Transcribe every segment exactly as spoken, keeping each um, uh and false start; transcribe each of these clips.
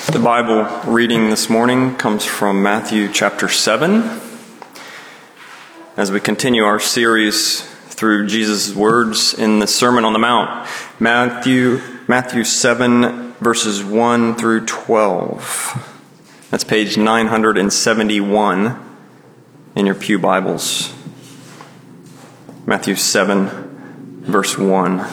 The Bible reading this morning comes from Matthew chapter seven. As we continue our series through Jesus' words in the Sermon on the Mount, Matthew Matthew seven verses one through twelve. That's page nine hundred seventy-one in your pew Bibles. Matthew seven verse one.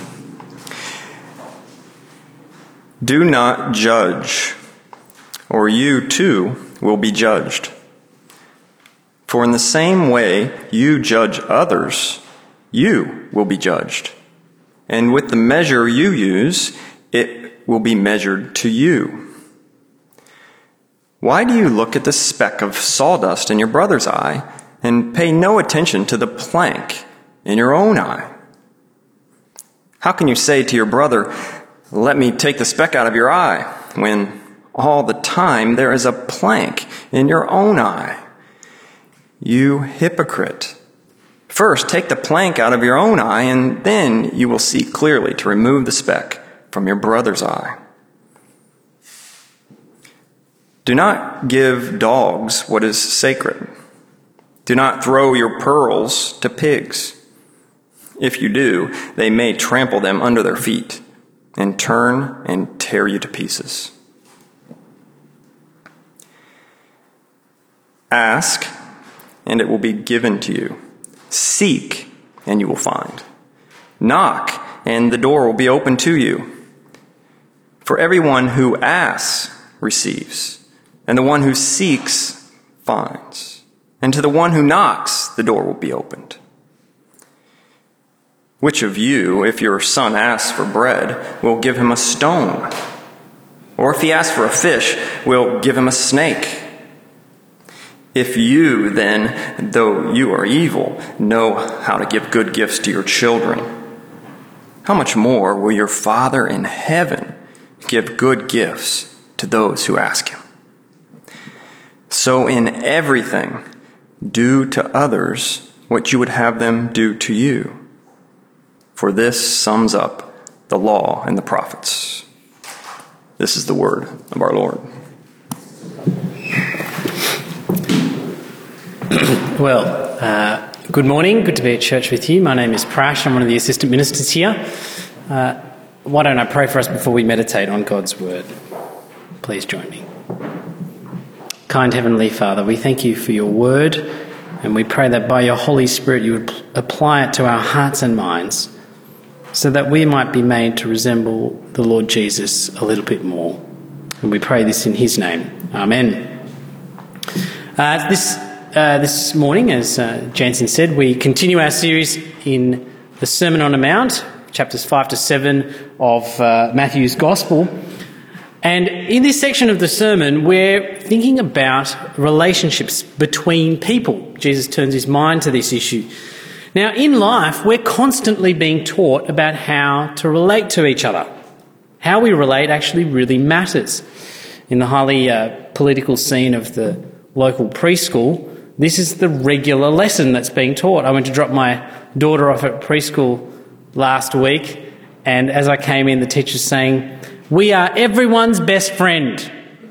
Do not judge, or you too will be judged. For in the same way you judge others, you will be judged. And with the measure you use, it will be measured to you. Why do you look at the speck of sawdust in your brother's eye and pay no attention to the plank in your own eye? How can you say to your brother, "Let me take the speck out of your eye," when all the time there is a plank in your own eye? You hypocrite! First take the plank out of your own eye, and then you will see clearly to remove the speck from your brother's eye. Do not give dogs what is sacred. Do not throw your pearls to pigs. If you do, they may trample them under their feet and turn and tear you to pieces. Ask, and it will be given to you. Seek, and you will find. Knock, and the door will be open to you. For everyone who asks receives, and the one who seeks finds. And to the one who knocks, the door will be opened. Which of you, if your son asks for bread, will give him a stone? Or if he asks for a fish, will give him a snake? If you, then, though you are evil, know how to give good gifts to your children, how much more will your Father in heaven give good gifts to those who ask him? So in everything, do to others what you would have them do to you. For this sums up the law and the prophets. This is the word of our Lord. Well, uh, good morning. Good to be at church with you. My name is Prash. I'm one of the assistant ministers here. Uh, why don't I pray for us before we meditate on God's word? Please join me. Kind Heavenly Father, we thank you for your word, and we pray that by your Holy Spirit you would apply it to our hearts and minds, so that we might be made to resemble the Lord Jesus a little bit more. And we pray this in his name. Amen. Uh, this uh, this morning, as uh, Jansen said, we continue our series in the Sermon on the Mount, chapters five to seven of uh, Matthew's Gospel. And in this section of the sermon, we're thinking about relationships between people. Jesus turns his mind to this issue. Now, in life, we're constantly being taught about how to relate to each other. How we relate actually really matters. In the highly uh, political scene of the local preschool, this is the regular lesson that's being taught. I went to drop my daughter off at preschool last week, and as I came in, the teacher's saying, "We are everyone's best friend."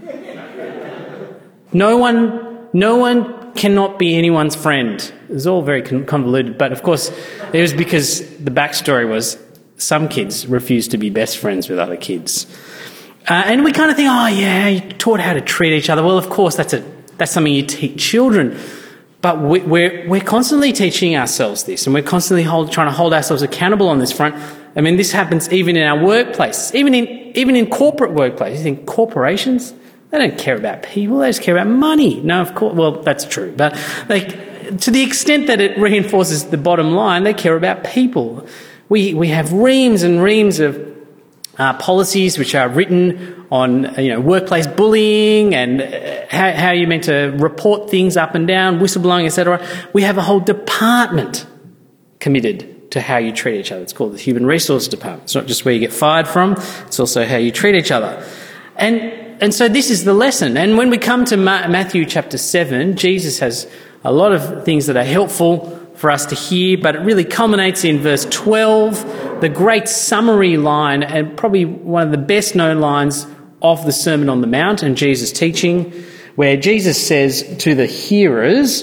No one, no one cannot be anyone's friend. It was all very convoluted, but of course it was because the backstory was some kids refused to be best friends with other kids. Uh, and we kind of think, oh yeah, you taught how to treat each other. Well, of course that's a that's something you teach children. But we, we're we're constantly teaching ourselves this, and we're constantly hold, trying to hold ourselves accountable on this front. I mean, this happens even in our workplace, even in even in corporate workplaces. You think corporations? They don't care about people, they just care about money. No, of course, well, that's true. But like, to the extent that it reinforces the bottom line, they care about people. We we have reams and reams of uh, policies which are written on, you know, workplace bullying and how, how you're meant to report things up and down, whistleblowing, et cetera. We have a whole department committed to how you treat each other. It's called the Human Resources Department. It's not just where you get fired from, it's also how you treat each other. And And so this is the lesson. And when we come to Ma- Matthew chapter seven, Jesus has a lot of things that are helpful for us to hear, but it really culminates in verse twelve, the great summary line, and probably one of the best known lines of the Sermon on the Mount and Jesus' teaching, where Jesus says to the hearers,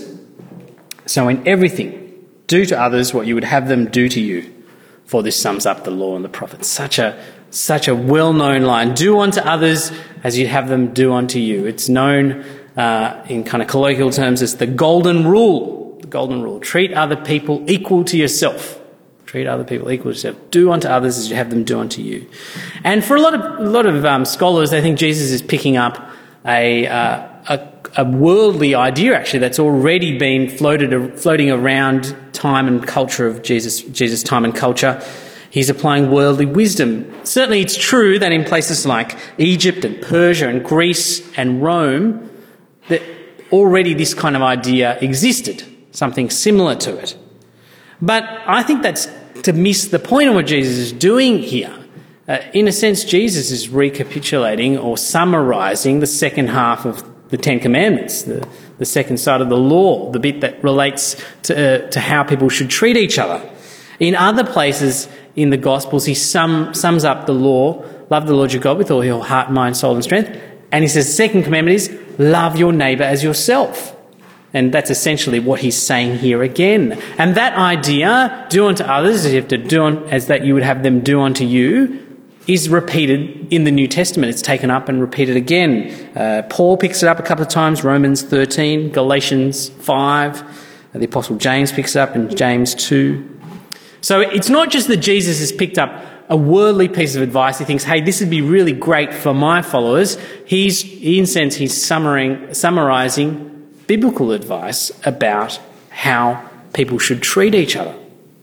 "So in everything, do to others what you would have them do to you, for this sums up the law and the prophets." Such a such a well-known line. Do unto others as you'd have them do unto you. It's known uh, in kind of colloquial terms as the golden rule. The golden rule. Treat other people equal to yourself. Treat other people equal to yourself. Do unto others as you have them do unto you. And for a lot of a lot of um, scholars, they think Jesus is picking up a, uh, a a worldly idea, actually, that's already been floated floating around time and culture of Jesus Jesus' time and culture. He's applying worldly wisdom. Certainly, it's true that in places like Egypt and Persia and Greece and Rome, that already this kind of idea existed, something similar to it. But I think that's to miss the point of what Jesus is doing here. Uh, in a sense, Jesus is recapitulating or summarising the second half of the Ten Commandments, the, the second side of the law, the bit that relates to, uh, to how people should treat each other. In other places in the Gospels, he sum, sums up the law, love the Lord your God with all your heart, mind, soul and strength. And he says the second commandment is love your neighbour as yourself. And that's essentially what he's saying here again. And that idea, do unto others as you have to do on, as that you would have them do unto you, is repeated in the New Testament. It's taken up and repeated again. Uh, Paul picks it up a couple of times, Romans thirteen, Galatians five. Uh, the Apostle James picks it up in James two. So it's not just that Jesus has picked up a worldly piece of advice. He thinks, hey, this would be really great for my followers. He's, in a sense, he's summarizing, summarizing biblical advice about how people should treat each other.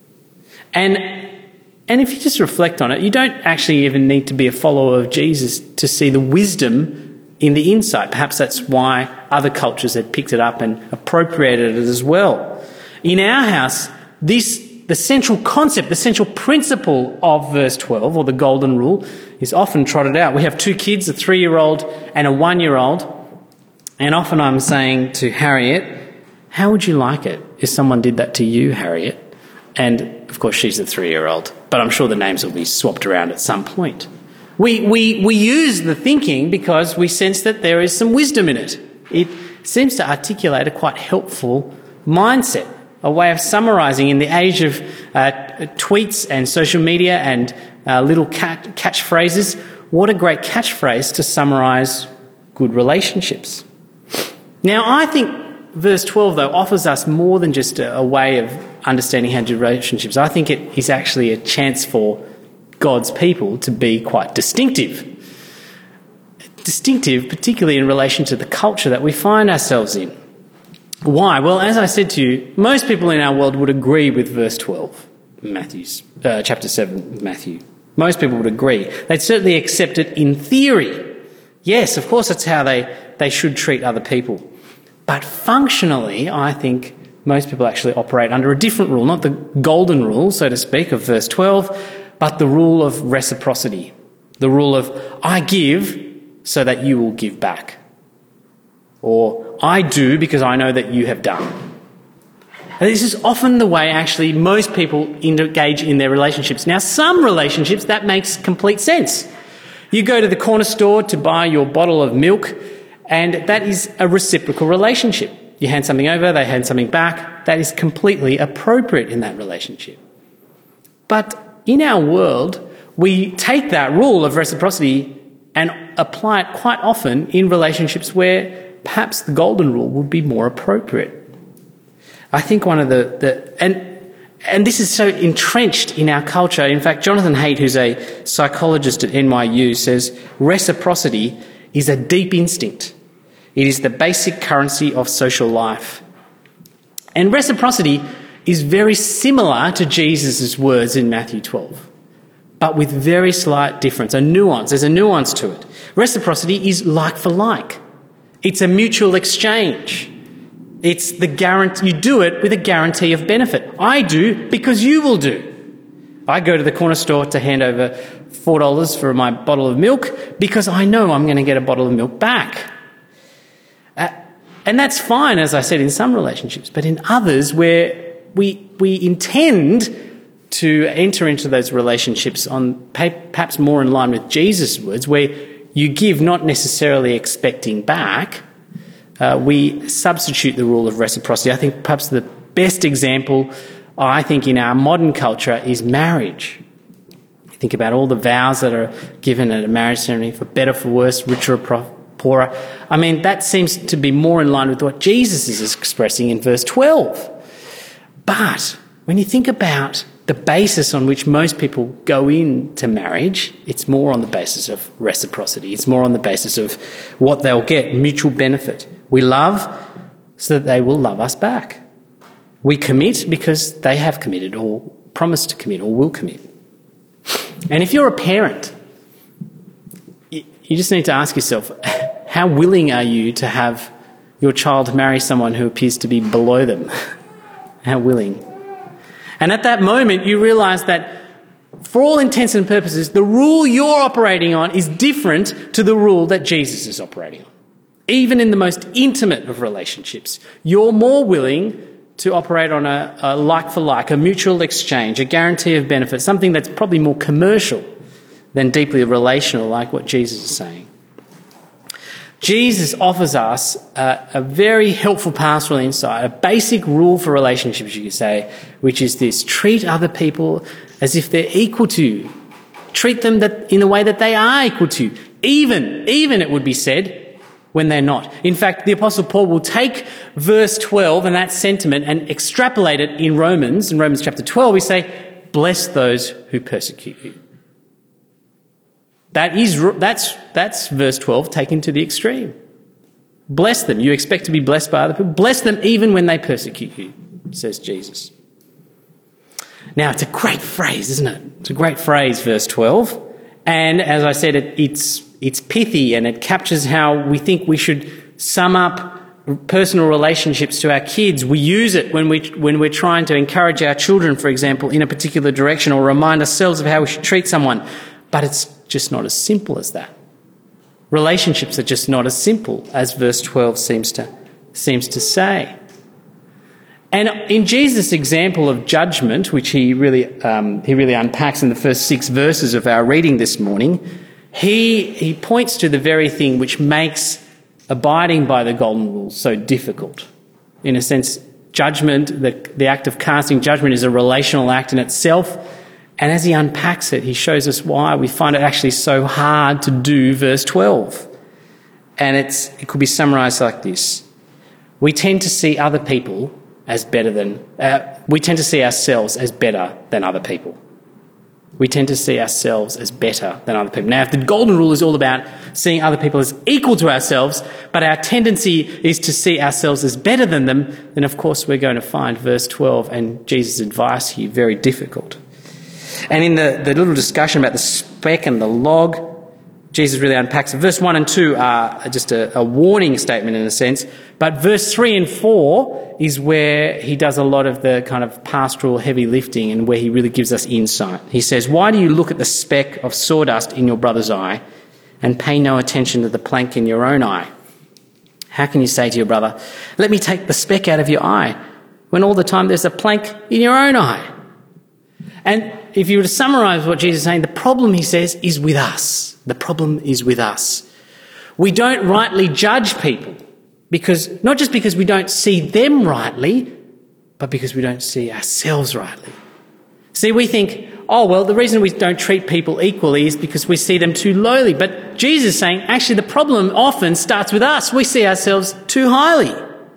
And And if you just reflect on it, you don't actually even need to be a follower of Jesus to see the wisdom in the insight. Perhaps that's why other cultures had picked it up and appropriated it as well. In our house, this the central concept, the central principle of verse twelve, or the golden rule, is often trotted out. We have two kids, a three-year-old and a one-year-old, and often I'm saying to Harriet, how would you like it if someone did that to you, Harriet? And, of course, she's a three-year-old, but I'm sure the names will be swapped around at some point. We, we, we use the thinking because we sense that there is some wisdom in it. It seems to articulate a quite helpful mindset, a way of summarising in the age of uh, tweets and social media and uh, little cat, catchphrases. What a great catchphrase to summarise good relationships. Now, I think verse twelve, though, offers us more than just a, a way of understanding how to do relationships. I think it is actually a chance for God's people to be quite distinctive. Distinctive, particularly in relation to the culture that we find ourselves in. Why? Well, as I said to you, most people in our world would agree with verse twelve, Matthew's, uh, chapter seven, Matthew. Most people would agree. They'd certainly accept it in theory. Yes, of course, that's how they, they should treat other people. But functionally, I think most people actually operate under a different rule, not the golden rule, so to speak, of verse twelve, but the rule of reciprocity, the rule of I give so that you will give back, or I do because I know that you have done. And this is often the way actually most people engage in their relationships. Now, some relationships, that makes complete sense. You go to the corner store to buy your bottle of milk, and that is a reciprocal relationship. You hand something over, they hand something back. That is completely appropriate in that relationship. But in our world, we take that rule of reciprocity and apply it quite often in relationships where perhaps the golden rule would be more appropriate. I think one of the... the and and this is so entrenched in our culture. In fact, Jonathan Haidt, who's a psychologist at N Y U, says reciprocity is a deep instinct. It is the basic currency of social life. And reciprocity is very similar to Jesus' words in Matthew twelve, but with very slight difference, a nuance. There's a nuance to it. Reciprocity is like for like. It's a mutual exchange. It's the guarantee, you do it with a guarantee of benefit. I do because you will do. I go to the corner store to hand over four dollars for my bottle of milk because I know I'm going to get a bottle of milk back. Uh, and that's fine, as I said, in some relationships, but in others where we we intend to enter into those relationships on perhaps more in line with Jesus' words, where you give not necessarily expecting back, uh, we substitute the rule of reciprocity. I think perhaps the best example, I think, in our modern culture is marriage. You think about all the vows that are given at a marriage ceremony, for better, for worse, richer or poorer. I mean, that seems to be more in line with what Jesus is expressing in verse twelve. But when you think about the basis on which most people go into marriage, it's more on the basis of reciprocity. It's more on the basis of what they'll get, mutual benefit. We love so that they will love us back. We commit because they have committed or promised to commit or will commit. And if you're a parent, you just need to ask yourself, how willing are you to have your child marry someone who appears to be below them? How willing? And at that moment, you realise that for all intents and purposes, the rule you're operating on is different to the rule that Jesus is operating on. Even in the most intimate of relationships, you're more willing to operate on a, a like-for-like, a mutual exchange, a guarantee of benefit, something that's probably more commercial than deeply relational, like what Jesus is saying. Jesus offers us a, a very helpful pastoral insight, a basic rule for relationships, you could say, which is this: treat other people as if they're equal to you. Treat them that, in a way that they are equal to you. Even, even it would be said, when they're not. In fact, the Apostle Paul will take verse twelve and that sentiment and extrapolate it in Romans. In Romans chapter twelve, we say, bless those who persecute you. That is, that's, that's verse twelve taken to the extreme. Bless them. You expect to be blessed by other people. Bless them even when they persecute you, says Jesus. Now, it's a great phrase, isn't it? It's a great phrase, verse twelve. And as I said, it, it's, it's pithy, and it captures how we think we should sum up personal relationships to our kids. We use it when, we, when we're trying to encourage our children, for example, in a particular direction, or remind ourselves of how we should treat someone. But it's just not as simple as that. Relationships are just not as simple as verse twelve seems to, seems to say. And in Jesus' example of judgment, which he really, um, he really unpacks in the first six verses of our reading this morning, he, he points to the very thing which makes abiding by the golden rule so difficult. In a sense, judgment, the, the act of casting judgment, is a relational act in itself. And as he unpacks it, he shows us why we find it actually so hard to do verse twelve. And it's, it could be summarised like this. We tend to see other people as better than, uh, we tend to see ourselves as better than other people. We tend to see ourselves as better than other people. Now, if the golden rule is all about seeing other people as equal to ourselves, but our tendency is to see ourselves as better than them, then of course we're going to find verse twelve and Jesus' advice here very difficult. And in the, the little discussion about the speck and the log, Jesus really unpacks it. Verse one and two are just a, a warning statement in a sense, but verse three and four is where he does a lot of the kind of pastoral heavy lifting and where he really gives us insight. He says, why do you look at the speck of sawdust in your brother's eye and pay no attention to the plank in your own eye? How can you say to your brother, let me take the speck out of your eye, when all the time there's a plank in your own eye? And if you were to summarise what Jesus is saying, the problem, he says, is with us. The problem is with us. We don't rightly judge people, because not just because we don't see them rightly, but because we don't see ourselves rightly. See, we think, oh, well, the reason we don't treat people equally is because we see them too lowly. But Jesus is saying, actually, the problem often starts with us. We see ourselves too highly.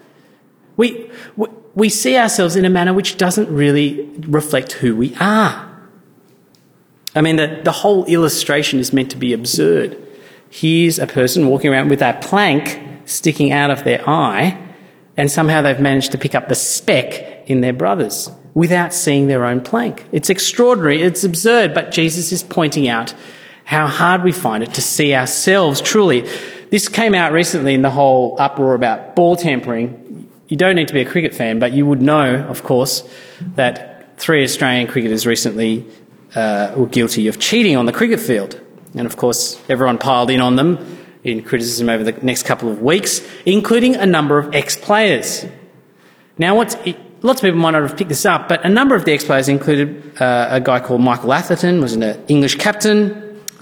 We, we, we see ourselves in a manner which doesn't really reflect who we are. I mean, the, the whole illustration is meant to be absurd. Here's a person walking around with a plank sticking out of their eye, and somehow they've managed to pick up the speck in their brother's without seeing their own plank. It's extraordinary, it's absurd, but Jesus is pointing out how hard we find it to see ourselves truly. This came out recently in the whole uproar about ball tampering. You don't need to be a cricket fan, but you would know, of course, that three Australian cricketers recently uh, were guilty of cheating on the cricket field. And, of course, everyone piled in on them in criticism over the next couple of weeks, including a number of ex-players. Now, what's it, lots of people might not have picked this up, but a number of the ex-players included uh, a guy called Michael Atherton, was an English captain,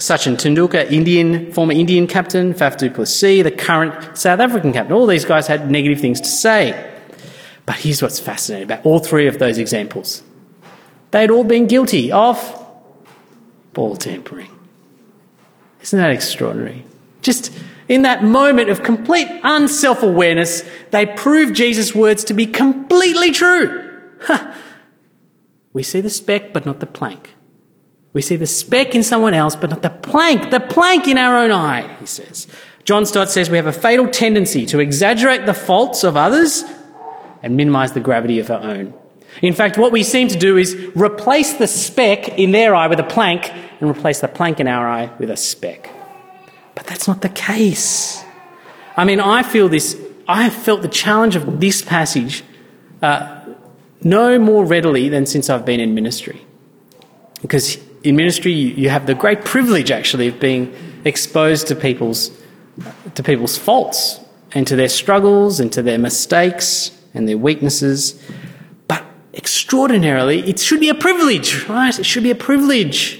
Sachin Tendulkar, Indian, former Indian captain, Faf du Plessis, the current South African captain. All these guys had negative things to say. But here's what's fascinating about all three of those examples. They'd all been guilty of ball tampering. Isn't that extraordinary? Just in that moment of complete unself-awareness, they proved Jesus' words to be completely true. Huh. We see the speck, but not the plank. We see the speck in someone else, but not the plank, the plank in our own eye, he says. John Stott says we have a fatal tendency to exaggerate the faults of others and minimise the gravity of our own. In fact, what we seem to do is replace the speck in their eye with a plank and replace the plank in our eye with a speck. But that's not the case. I mean, I feel this, I have felt the challenge of this passage uh, no more readily than since I've been in ministry. Because in ministry, you, you have the great privilege, actually, of being exposed to people's to people's faults and to their struggles and to their mistakes and their weaknesses. But extraordinarily, it should be a privilege, right? It should be a privilege.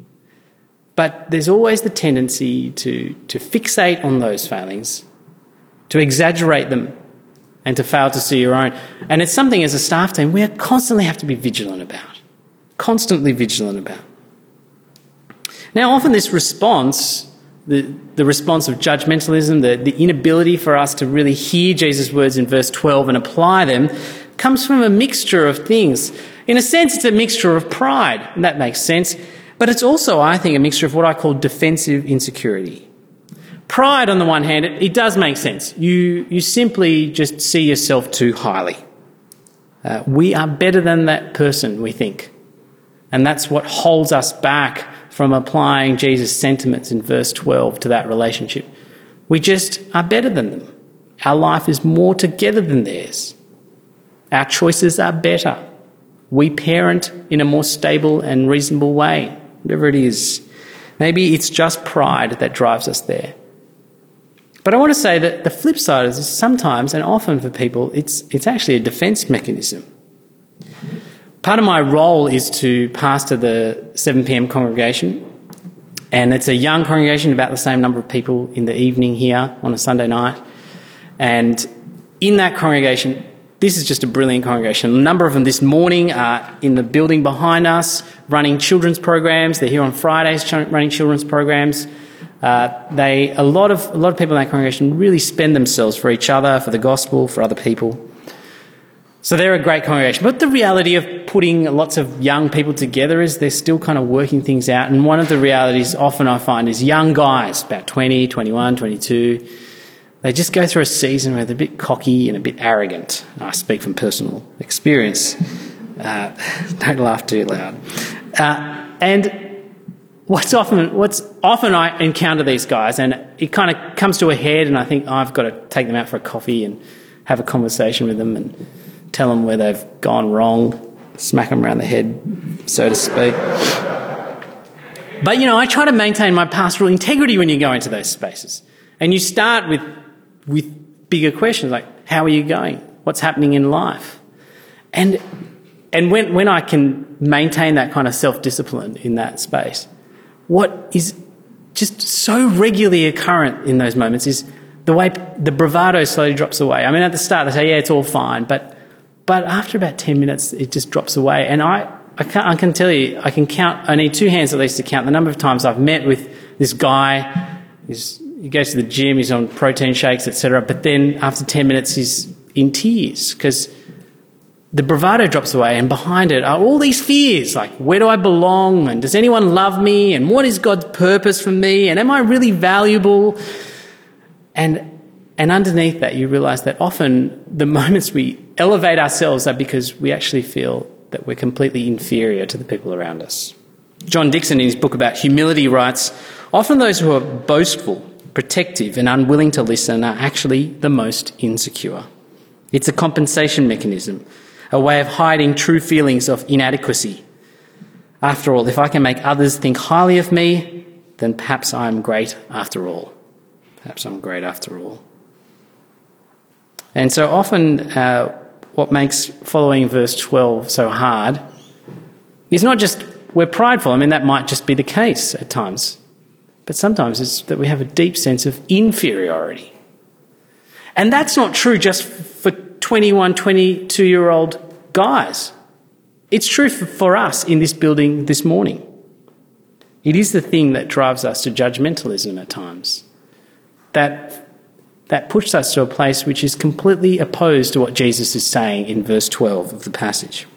But there's always the tendency to, to fixate on those failings, to exaggerate them, and to fail to see your own. And it's something as a staff team we constantly have to be vigilant about, constantly vigilant about. Now, often this response, the, the response of judgmentalism, the, the inability for us to really hear Jesus' words in verse twelve and apply them, comes from a mixture of things. In a sense, it's a mixture of pride, and that makes sense. But it's also, I think, a mixture of what I call defensive insecurity. Pride, on the one hand, it, it does make sense. You, you simply just see yourself too highly. Uh, we are better than that person, we think. And that's what holds us back from applying Jesus' sentiments in verse twelve to that relationship. We just are better than them. Our life is more together than theirs. Our choices are better. We parent in a more stable and reasonable way. Whatever it is. Maybe it's just pride that drives us there. But I want to say that the flip side is sometimes, and often for people, it's it's actually a defence mechanism. Part of my role is to pastor the seven p.m. congregation, and it's a young congregation, about the same number of people in the evening here on a Sunday night. And in that congregation, this is just a brilliant congregation. A number of them this morning are in the building behind us, running children's programs. They're here on Fridays running children's programs. Uh, they a lot of a lot of people in that congregation really spend themselves for each other, for the gospel, for other people. So they're a great congregation. But the reality of putting lots of young people together is they're still kind of working things out. And one of the realities often I find is young guys, about twenty, twenty-one, twenty-two, they just go through a season where they're a bit cocky and a bit arrogant. I speak from personal experience. Uh, don't laugh too loud. Uh, and what's often, what's often I encounter these guys, and it kind of comes to a head, and I think oh, I've got to take them out for a coffee and have a conversation with them and tell them where they've gone wrong, smack them around the head, so to speak. But, you know, I try to maintain my pastoral integrity when you go into those spaces. And you start with with bigger questions like, how are you going? What's happening in life? And and when, when I can maintain that kind of self-discipline in that space, what is just so regularly occurrent in those moments is the way the bravado slowly drops away. I mean, at the start they say, yeah, it's all fine, but but after about ten minutes, it just drops away. And I, I, can, I can tell you, I can count, I need two hands at least to count the number of times I've met with this guy. He's, he goes to the gym, he's on protein shakes, et cetera. But then after ten minutes, he's in tears because the bravado drops away, and behind it are all these fears, like where do I belong, and does anyone love me, and what is God's purpose for me, and am I really valuable? And and underneath that, you realise that often the moments we elevate ourselves are because we actually feel that we're completely inferior to the people around us. John Dixon, in his book about humility, writes, often those who are boastful, protective and unwilling to listen are actually the most insecure. It's a compensation mechanism, a way of hiding true feelings of inadequacy. After all, if I can make others think highly of me, then perhaps I'm great after all. Perhaps I'm great after all. And so often uh, what makes following verse twelve so hard is not just we're prideful. I mean, that might just be the case at times. but sometimes it's that we have a deep sense of inferiority. And that's not true just for twenty-one, twenty-two-year-old guys. It's true for, for us in this building this morning. It is the thing that drives us to judgmentalism at times. That, that pushes us to a place which is completely opposed to what Jesus is saying in verse twelve of the passage.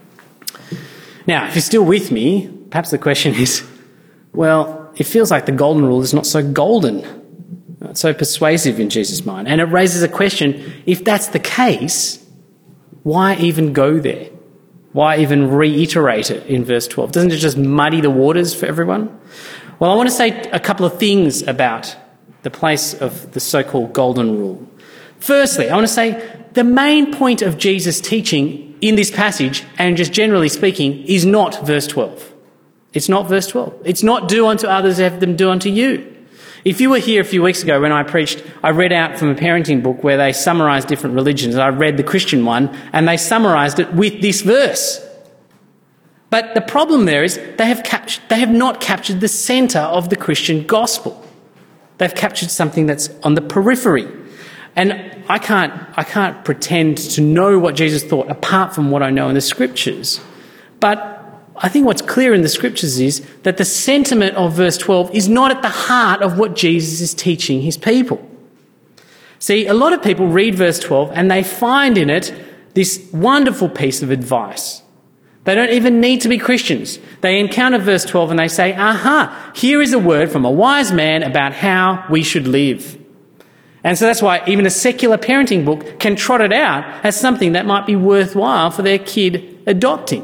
Now, if you're still with me, perhaps the question is, well, it feels like the golden rule is not so golden, not so persuasive in Jesus' mind. And it raises a question, if that's the case, why even go there? Why even reiterate it in verse twelve? Doesn't it just muddy the waters for everyone? Well, I want to say a couple of things about the place of the so-called golden rule. Firstly, I want to say the main point of Jesus' teaching in this passage, and just generally speaking, is not verse twelve. It's not verse twelve. It's not do unto others as have them do unto you. If you were here a few weeks ago when I preached, I read out from a parenting book where they summarised different religions. I read the Christian one, and they summarised it with this verse. But the problem there is they have captured, they have not captured the centre of the Christian gospel. They've captured something that's on the periphery. And I can't, I can't pretend to know what Jesus thought apart from what I know in the Scriptures. But I think what's clear in the Scriptures is that the sentiment of verse twelve is not at the heart of what Jesus is teaching his people. See, a lot of people read verse twelve and they find in it this wonderful piece of advice. They don't even need to be Christians. They encounter verse twelve and they say, aha, here is a word from a wise man about how we should live. And so that's why even a secular parenting book can trot it out as something that might be worthwhile for their kid adopting.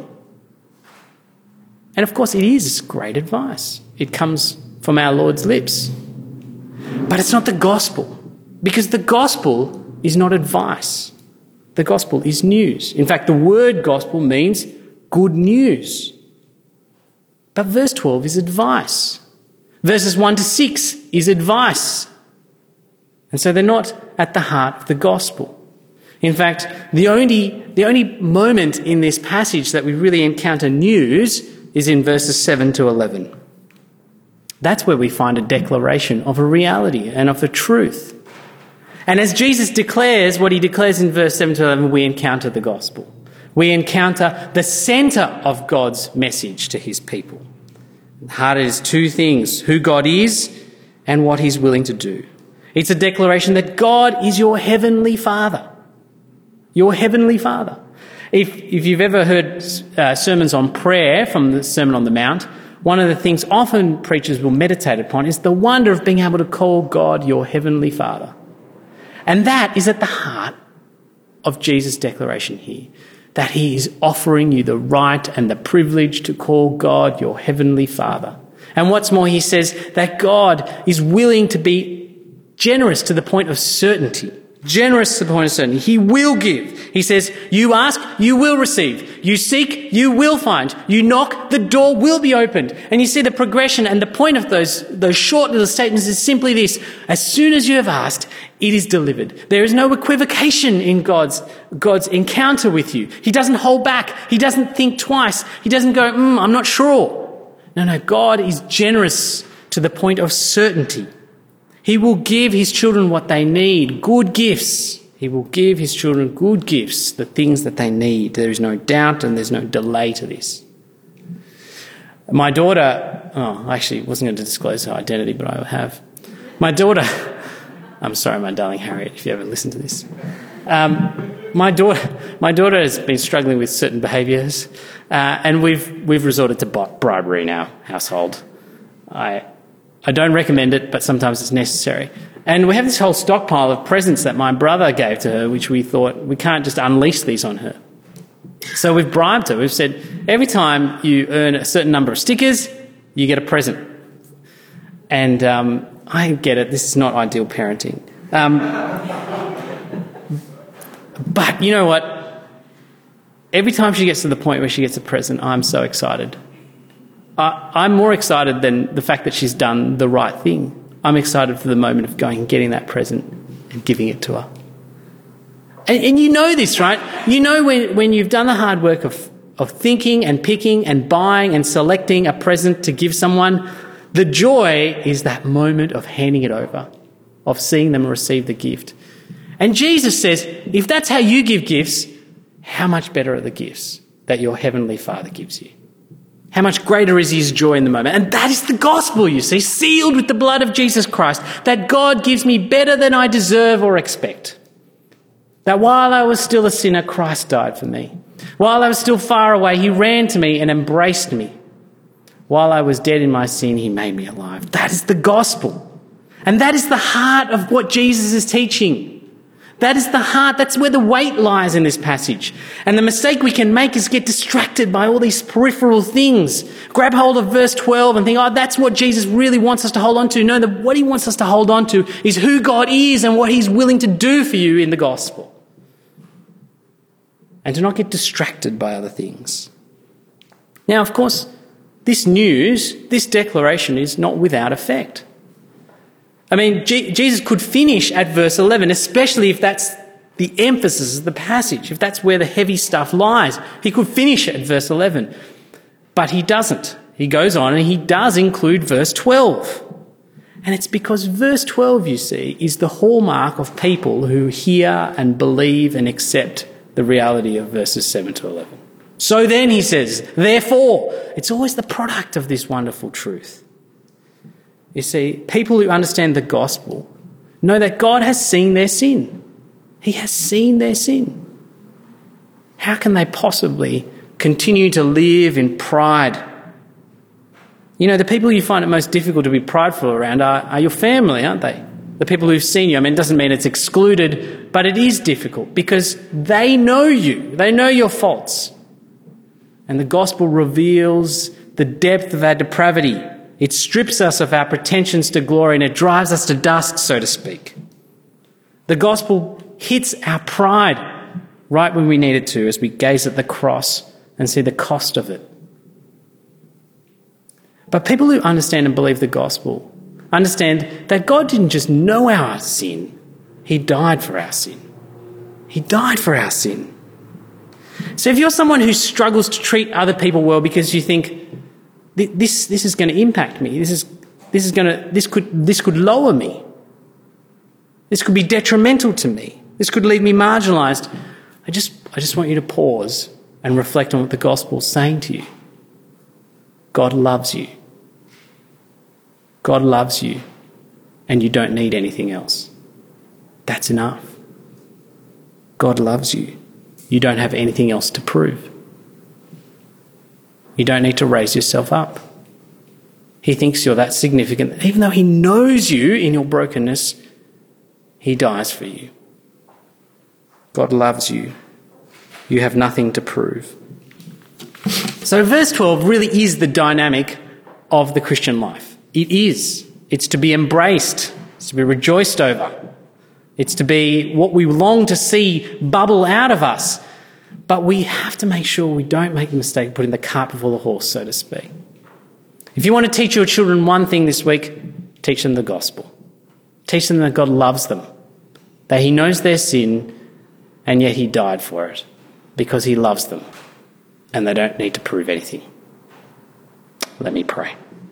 And of course it is great advice. It comes from our Lord's lips. But it's not the gospel, because the gospel is not advice. The gospel is news. In fact, the word gospel means good news. But verse twelve is advice. Verses one to six is advice. And so they're not at the heart of the gospel. In fact, the only, the only moment in this passage that we really encounter news is in verses seven to eleven. That's where we find a declaration of a reality and of a truth. And as Jesus declares what he declares in verse seven to eleven, we encounter the gospel. We encounter the centre of God's message to his people. The heart is two things: who God is and what he's willing to do. It's a declaration that God is your heavenly Father. Your heavenly Father. If, if you've ever heard uh, sermons on prayer from the Sermon on the Mount, one of the things often preachers will meditate upon is the wonder of being able to call God your heavenly Father. And that is at the heart of Jesus' declaration here, that he is offering you the right and the privilege to call God your heavenly Father. And what's more, he says that God is willing to be generous to the point of certainty. Generous to the point of certainty. He will give. He says, you ask, you will receive. You seek, you will find. You knock, the door will be opened. And you see the progression, and the point of those, those short little statements is simply this: as soon as you have asked, it is delivered. There is no equivocation in God's, God's encounter with you. He doesn't hold back. He doesn't think twice. He doesn't go, mm, I'm not sure. No, no, God is generous to the point of certainty. He will give his children what they need, good gifts. He will give his children good gifts, the things that they need. There is no doubt and there's no delay to this. My daughter, oh, I actually wasn't going to disclose her identity, but I have. My daughter, I'm sorry, my darling Harriet, if you ever listen to this. Um, my daughter, my daughter has been struggling with certain behaviours, uh, and we've we've resorted to bribery in our household. I. I don't recommend it, but sometimes it's necessary. And we have this whole stockpile of presents that my brother gave to her, which we thought we can't just unleash these on her. So we've bribed her. We've said, every time you earn a certain number of stickers, you get a present. And um, I get it, this is not ideal parenting. Um, but you know what? Every time she gets to the point where she gets a present, I'm so excited. I, I'm more excited than the fact that she's done the right thing. I'm excited for the moment of going and getting that present and giving it to her. And, and you know this, right? You know when, when you've done the hard work of, of thinking and picking and buying and selecting a present to give someone, The joy is that moment of handing it over, of seeing them receive the gift. And Jesus says, if that's how you give gifts, how much better are the gifts that your heavenly Father gives you? How much greater is his joy in the moment? And that is the gospel, you see, sealed with the blood of Jesus Christ, that God gives me better than I deserve or expect. That while I was still a sinner, Christ died for me. While I was still far away, he ran to me and embraced me. While I was dead in my sin, he made me alive. That is the gospel. And that is the heart of what Jesus is teaching. That is the heart, that's where the weight lies in this passage. And the mistake we can make is get distracted by all these peripheral things. Grab hold of verse twelve and think, oh, that's what Jesus really wants us to hold on to. No, the, what he wants us to hold on to is who God is and what he's willing to do for you in the gospel. And to not get distracted by other things. Now, of course, this news, this declaration is not without effect. I mean, G- Jesus could finish at verse eleven, especially if that's the emphasis of the passage, if that's where the heavy stuff lies. He could finish at verse eleven, but he doesn't. He goes on and he does include verse twelve. And it's because verse twelve, you see, is the hallmark of people who hear and believe and accept the reality of verses seven to eleven. So then, he says, therefore, it's always the product of this wonderful truth. You see, people who understand the gospel know that God has seen their sin. He has seen their sin. How can they possibly continue to live in pride? You know, the people you find it most difficult to be prideful around are, are your family, aren't they? The people who've seen you. I mean, it doesn't mean it's excluded, but it is difficult because they know you. They know your faults. And the gospel reveals the depth of our depravity. It strips us of our pretensions to glory and it drives us to dust, so to speak. The gospel hits our pride right when we need it to as we gaze at the cross and see the cost of it. But people who understand and believe the gospel understand that God didn't just know our sin, he died for our sin. He died for our sin. So if you're someone who struggles to treat other people well because you think, This this is going to impact me. This is this is going to this could this could lower me. This could be detrimental to me. This could leave me marginalised. I just I just want you to pause and reflect on what the gospel is saying to you. God loves you. God loves you, and you don't need anything else. That's enough. God loves you. You don't have anything else to prove. You don't need to raise yourself up. He thinks you're that significant. Even though he knows you in your brokenness, he dies for you. God loves you. You have nothing to prove. So verse twelve really is the dynamic of the Christian life. It is. It's to be embraced. It's to be rejoiced over. It's to be what we long to see bubble out of us. But we have to make sure we don't make the mistake of putting the cart before the horse, so to speak. If you want to teach your children one thing this week, teach them the gospel. Teach them that God loves them, that he knows their sin, and yet he died for it because he loves them, and they don't need to prove anything. Let me pray.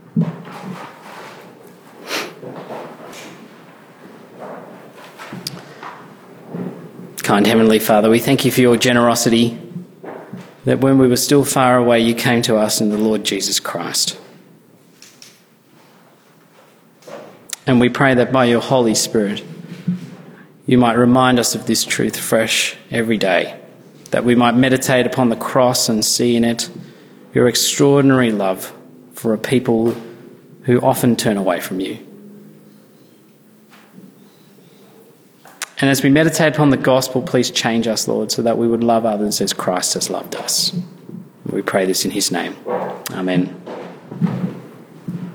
Kind Heavenly Father, we thank you for your generosity, that when we were still far away, you came to us in the Lord Jesus Christ. And we pray that by your Holy Spirit, you might remind us of this truth fresh every day, that we might meditate upon the cross and see in it your extraordinary love for a people who often turn away from you. And as we meditate upon the gospel, please change us, Lord, so that we would love others as Christ has loved us. We pray this in his name. Amen.